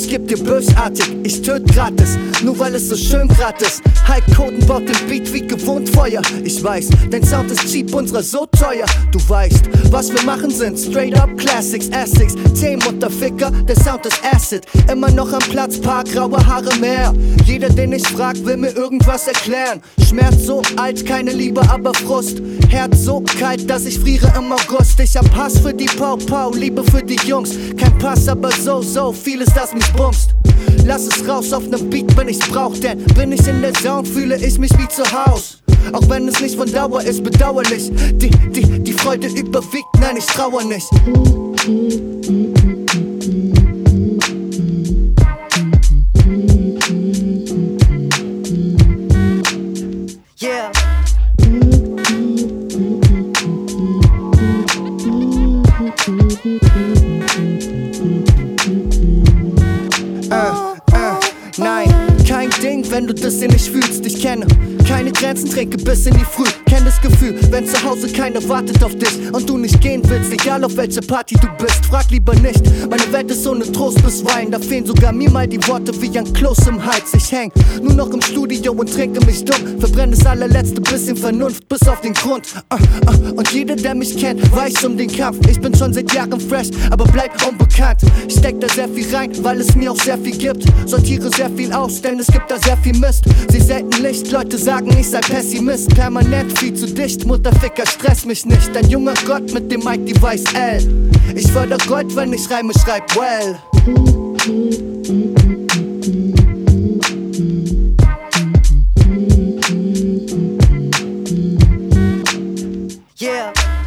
geb dir bösartig, ich töt gratis, nur weil es so schön grad ist. Hulk Hogan baut den Beat wie gewohnt Feuer. Ich weiß, dein Sound ist cheap, unserer so teuer. Du weißt, was wir machen sind straight up Classics, Essex, Themenunterficker, der Sound ist Acid. Immer noch am Platz, paar graue Haare mehr. Jeder, den ich frag, will mir irgendwas erklären. Schmerz so alt, keine Liebe, aber Frust. Herz so kalt, dass ich friere im August. Ich hab Hass für die Pau-Pau, Liebe für die Jungs. Kein Pass, aber so vieles, das mich bumst. Lass es raus auf nem Beat, wenn ich's brauch, denn bin ich in der Zone, fühle ich mich wie zu Haus. Auch wenn es nicht von Dauer ist, bedauerlich. Die Freude überwiegt, nein, ich trauer nicht. Yeah. Nein, kein Ding, wenn du das hier nicht fühlst. Ich kenne keine Grenzen, trinke bis in die Früh. Kenn das Gefühl, wenn zu Hause keiner wartet auf dich und du nicht gehen willst, egal auf welcher Party du bist. Frag lieber nicht, meine Welt ist ohne Trost bisweilen. Da fehlen sogar mir mal die Worte wie ein Kloß im Hals. Ich häng nur noch im Studio und trinke mich dumm. Verbrenne das allerletzte bisschen Vernunft bis auf den Grund. Und jeder, der mich kennt, weiß um den Kampf. Ich bin schon seit Jahren fresh, aber bleib unbekannt. Ich steck da sehr viel rein, weil es mir auch sehr viel gibt. Sortiere sehr viel aus, denn es gibt da sehr viel Mist. Seh selten Licht, Leute sagen, ich sei Pessimist. Permanent viel zu dicht, Mutterficker, stress mich nicht. Ein junger Gott mit dem Mic Device L. Ich förder Gold, wenn ich Reime schreib, well. Yeah.